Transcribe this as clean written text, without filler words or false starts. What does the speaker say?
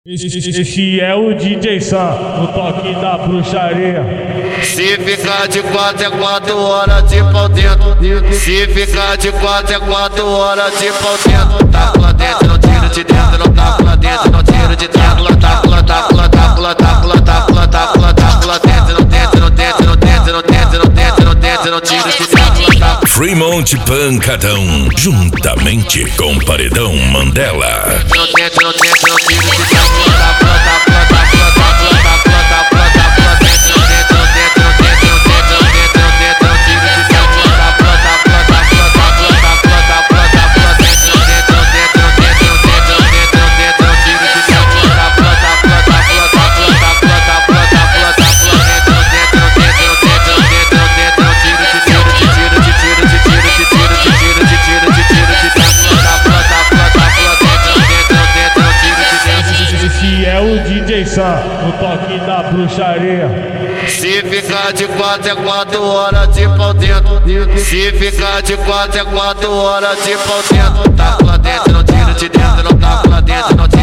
Esse é o DJ Sam, no toque da bruxaria. Se ficar de 4 é 4 horas de pau dentro. Se ficar de 4 é 4 horas de pau dentro. Taco lá dentro, não tiro de dentro. Não taco lá dentro, não tiro de dentro. Taco lá, taco lá, taco lá, taco lá, taco lá, taco lá, taco lá dentro. Não dentro, não dentro, não dentro, não dentro, não dentro, não dentro, não tiro de dentro. Fremont Pancadão, juntamente com Paredão Mandela. Não dentro, não dentro, não tiro de dentro. Taco lá, taco lá, taco lá, taco lá, taco lá, taco lá, taco lá dentro. Não dentro, não dentro, não dentro, não dentro, não dentro, não dentro, não tiro de dentro. Taco lá, taco lá, taco lá, taco lá, taco lá, taco lá, taco lá dentro. Não dentro, não dentro, não dentro, não dentro, não dentro, não dentro, não tiro de dentro. Taco lá, taco lá, taco lá, taco lá, taco lá, taco lá, taco lá, taco lá dentro. Não dentro, não dentro, não dentro, não dentro, não dentro, não tiro de tiro, de tiro, de tiro, de tiro, de tiro, de tiro, de tiro, de tiro, de tiro. Taco lá, taco lá, taco lá dentro. Não dentro, não dentro, não tiro de dentro. Esse é o DJ Sam, no toque da bruxaria. Se ficar de 4 é 4 horas de pau dentro. Se ficar de 4 é 4 horas de pau dentro. Taco lá dentro, não tiro de dentro. Não taco lá dentro, não tiro